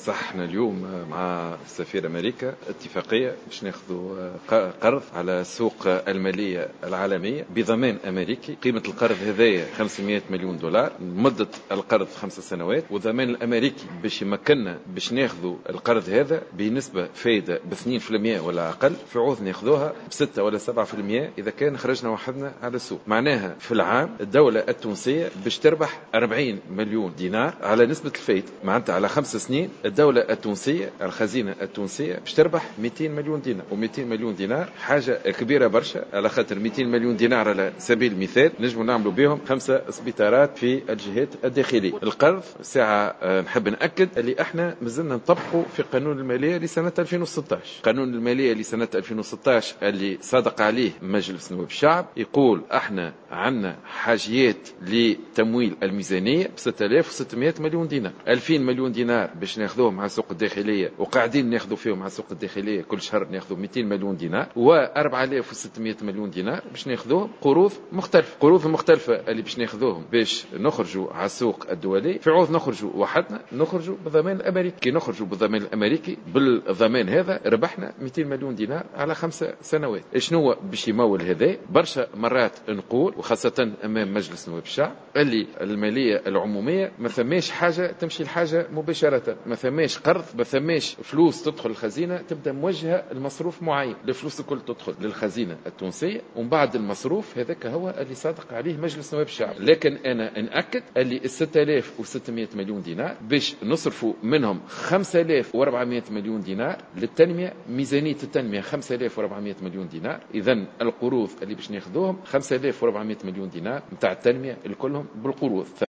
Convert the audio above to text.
صحنا اليوم مع سفير أمريكا اتفاقية باش ناخذوا قرض على السوق المالية العالمية بضمان أمريكي. قيمة القرض هذايا 500 مليون دولار، مدة القرض 5 سنوات، والضمان الأمريكي باش يمكننا باش ناخذوا القرض هذا بنسبة فايدة ب2% ولا أقل، في عوض ناخذوها ب6 ولا 7% إذا كان خرجنا وحدنا على السوق. معناها في العام الدولة التونسية باش تربح 40 مليون دينار على نسبة الفايدة، معناتها على 5 سنين الدولة التونسية الخزينة التونسية باش تربح 200 مليون دينار. و200 مليون دينار حاجة كبيرة برشا، على خاطر 200 مليون دينار على سبيل المثال نجموا نعملوا بهم 5 سبيطارات في الجهات الداخلية. القرض ساعة نحب نأكد اللي احنا مازلنا نطبقوا في قانون المالية لسنة 2016. قانون المالية لسنة 2016 اللي صادق عليه مجلس نواب الشعب يقول احنا عندنا حاجيات لتمويل الميزانية ب 6600 مليون دينار. 2000 مليون دينار باش ناخذوهم على السوق الداخلية، وقاعدين ناخذوا فيهم على السوق الداخلية كل شهر ناخذوا 200 مليون دينار، و 4600 مليون دينار باش ناخذوهم قروض مختلفة. قروض مختلفة اللي باش ناخذوهم باش نخرجوا على السوق الدولي، في عوض نخرجوا وحدنا نخرجوا بالضمان الأمريكي. كي نخرجوا بالضمان الأمريكي بالضمان هذا ربحنا 200 مليون دينار على 5 سنوات. شنو باش يمول هذا؟ برشا مرات نقول وخاصة أمام مجلس نواب الشعب اللي المالية العمومية ما ثماش حاجة تمشي الحاجة مباشرة، ما ثماش قرض، ما ثماش فلوس تدخل الخزينة تبدأ موجهة المصروف معين. الفلوس الكل تدخل للخزينة التونسية، ومن بعد المصروف هذاك هو اللي صادق عليه مجلس نواب الشعب. لكن أنا نأكد اللي 6600 مليون دينار باش نصرفوا منهم 5400 مليون دينار للتنمية. ميزانية التنمية 5400 مليون دينار، إذن القروض اللي باش ناخذوهم 5400 مليون دينار متاع التنمية الكلهم بالقروض.